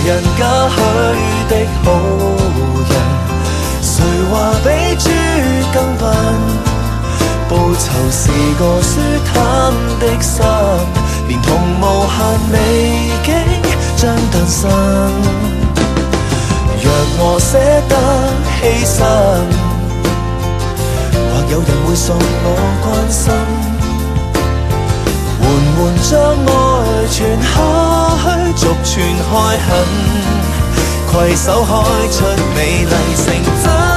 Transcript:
人嘉許的好人，誰話比豬更笨？報仇是個舒坦的心，連同無限美景將誕生。若我捨得犧牲，或有人會送我關心，緩緩將愛傳下去，續傳開墾，攜手開出美麗成真。